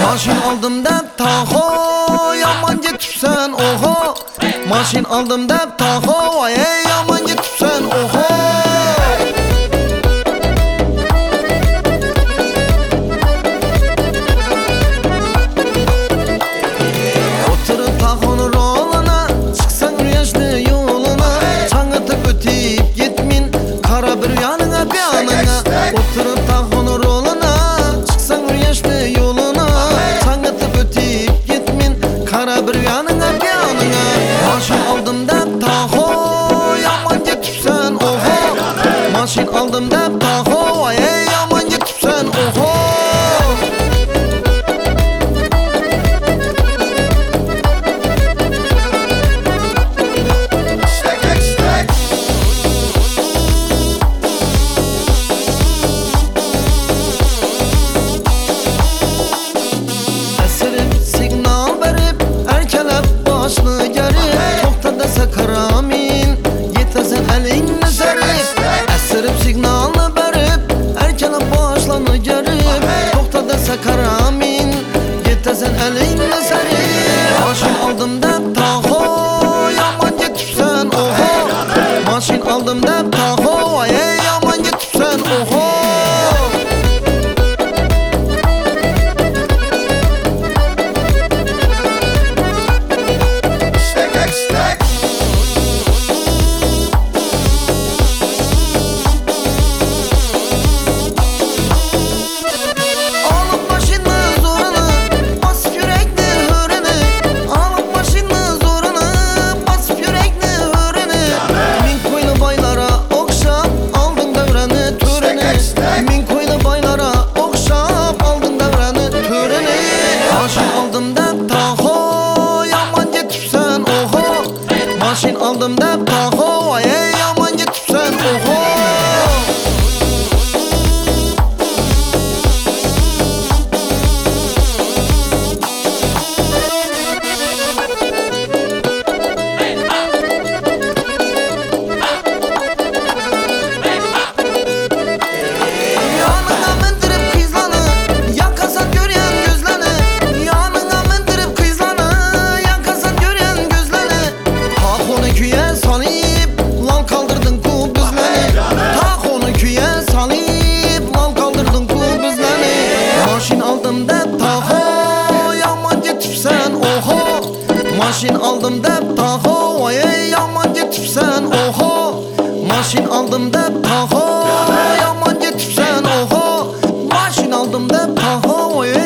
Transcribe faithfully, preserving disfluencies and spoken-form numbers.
Maşin aldım dep taho, yaman getipsen oho. Maşin aldım dep taho, ay yaman getipsen oho. Oturup tahonun roluna, çıksan güneşli yoluna. Çanıtıp öteyip gitmin, kara bir yanına bir yanına. Oturup tahonun roluna, çıksan güneşli yoluna. Çanıtıp öteyip gitmin, kara bir yanına bir yanına. Maşin aldım dep taho, yaman getipsen oho. Maşin aldım dep taho, ay yaman getipsen oho. Signal verip erkelep başlı gerip, tokta dese karamin yetesen elini serip. Esirip signalını verip erkelep başlanı gerip, tokta dese karamin yetesen elini serip. Maşin aldım dep taho, yaman getipsen oho. Maşin aldım dep taho, ay yaman getipsen oho. Maşin aldım dep taho, ay yaman getipsen oho. Yanına mindirip kızlanı, yakasan gören gözlerini. Yanına mindirip kızlanı, yakasan gören gözlerini. Tahonu küye salayıp, lal kaldırdın ku bizleni. Tahonu küye salayıp, lal kaldırdın ku bizleni. Maşin aldım dep taho, yaman getipsen oho. Maşin aldım dep taho, ay yaman getipsen oho. Maşin aldım dep taho, yaman getipsen oho. Maşin aldım dep taho, ay